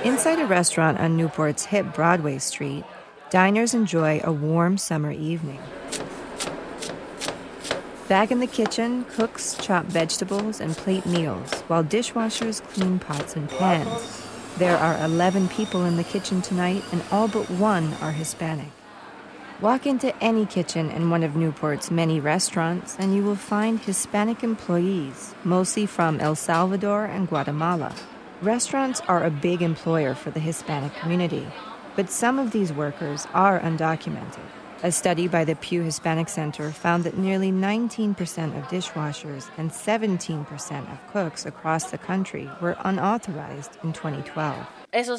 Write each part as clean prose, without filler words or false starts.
Inside a restaurant on Newport's hip Broadway Street, diners enjoy a warm summer evening. Back in the kitchen, cooks chop vegetables and plate meals, while dishwashers clean pots and pans. There are 11 people in the kitchen tonight, and all but one are Hispanic. Walk into any kitchen in one of Newport's many restaurants, and you will find Hispanic employees, mostly from El Salvador and Guatemala. Restaurants are a big employer for the Hispanic community, but some of these workers are undocumented. A study by the Pew Hispanic Center found that nearly 19% of dishwashers and 17% of cooks across the country were unauthorized in 2012.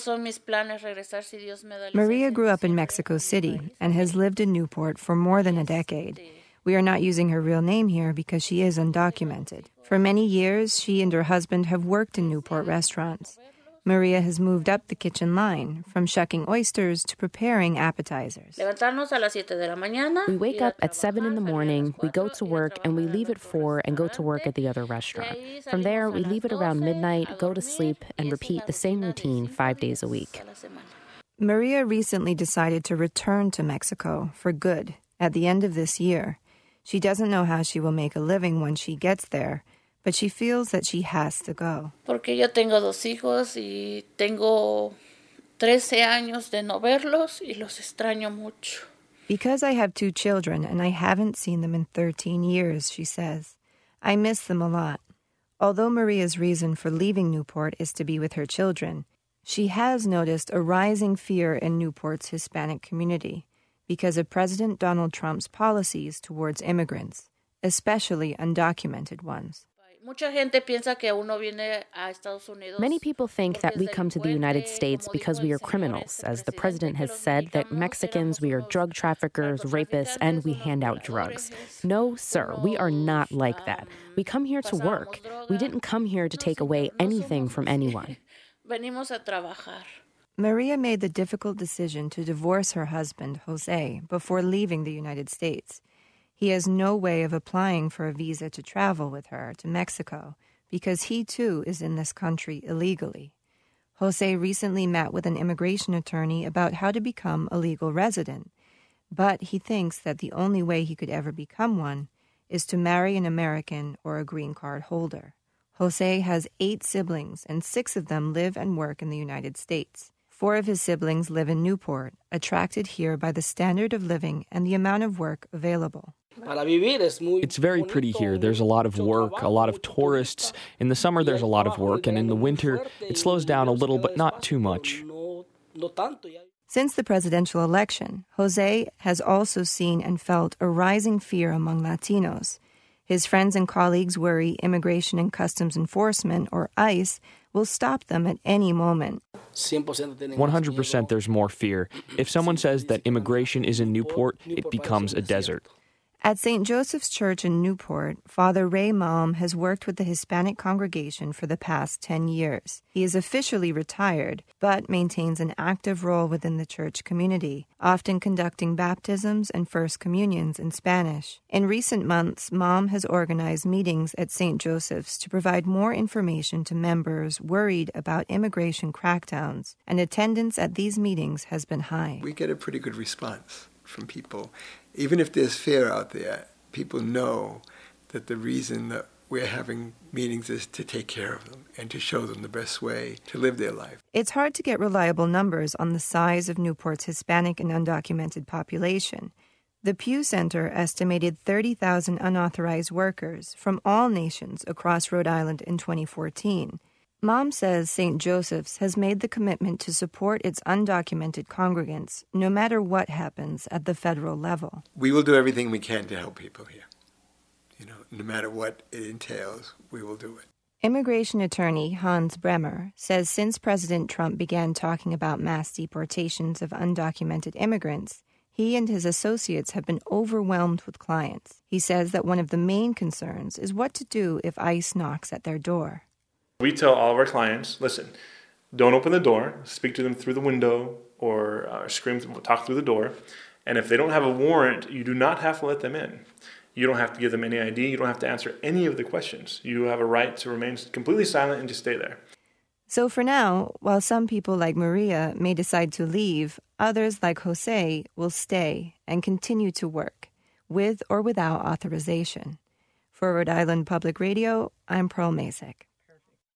Maria grew up in Mexico City and has lived in Newport for more than a decade. We are not using her real name here because she is undocumented. For many years, she and her husband have worked in Newport restaurants. Maria has moved up the kitchen line, from shucking oysters to preparing appetizers. We wake up at 7 in the morning, we go to work, and we leave at 4 and go to work at the other restaurant. From there, we leave at around midnight, go to sleep, and repeat the same routine 5 days a week. Maria recently decided to return to Mexico for good at the end of this year. She doesn't know how she will make a living when she gets there, but she feels that she has to go. Porque yo tengo 2 hijos y tengo 13 años de no verlos y los extraño mucho. Because I have 2 children and I haven't seen them in 13 years, she says. I miss them a lot. Although Maria's reason for leaving Newport is to be with her children, she has noticed a rising fear in Newport's Hispanic community because of President Donald Trump's policies towards immigrants, especially undocumented ones. Many people think that we come to the United States because we are criminals. As the president has said, that Mexicans, we are drug traffickers, rapists, and we hand out drugs. No, sir, we are not like that. We come here to work. We didn't come here to take away anything from anyone. Maria made the difficult decision to divorce her husband, Jose, before leaving the United States. He has no way of applying for a visa to travel with her to Mexico because he, too, is in this country illegally. Jose recently met with an immigration attorney about how to become a legal resident, but he thinks that the only way he could ever become one is to marry an American or a green card holder. Jose has 8 siblings, and 6 of them live and work in the United States. 4 of his siblings live in Newport, attracted here by the standard of living and the amount of work available. It's very pretty here. There's a lot of work, a lot of tourists. In the summer, there's a lot of work, and in the winter, it slows down a little, but not too much. Since the presidential election, Jose has also seen and felt a rising fear among Latinos. His friends and colleagues worry Immigration and Customs Enforcement, or ICE, will stop them at any moment. 100% there's more fear. If someone says that immigration is in Newport, it becomes a desert. At St. Joseph's Church in Newport, Father Ray Malm has worked with the Hispanic congregation for the past 10 years. He is officially retired, but maintains an active role within the church community, often conducting baptisms and First Communions in Spanish. In recent months, Malm has organized meetings at St. Joseph's to provide more information to members worried about immigration crackdowns, and attendance at these meetings has been high. We get a pretty good response from people. Even if there's fear out there, people know that the reason that we're having meetings is to take care of them and to show them the best way to live their life. It's hard to get reliable numbers on the size of Newport's Hispanic and undocumented population. The Pew Center estimated 30,000 unauthorized workers from all nations across Rhode Island in 2014. Mom says St. Joseph's has made the commitment to support its undocumented congregants no matter what happens at the federal level. We will do everything we can to help people here. No matter what it entails, we will do it. Immigration attorney Hans Bremer says since President Trump began talking about mass deportations of undocumented immigrants, he and his associates have been overwhelmed with clients. He says that one of the main concerns is what to do if ICE knocks at their door. We tell all of our clients, listen, don't open the door, speak to them through the window or talk through the door. And if they don't have a warrant, you do not have to let them in. You don't have to give them any ID. You don't have to answer any of the questions. You have a right to remain completely silent and just stay there. So for now, while some people like Maria may decide to leave, others like Jose will stay and continue to work, with or without authorization. For Rhode Island Public Radio, I'm Pearl Masick.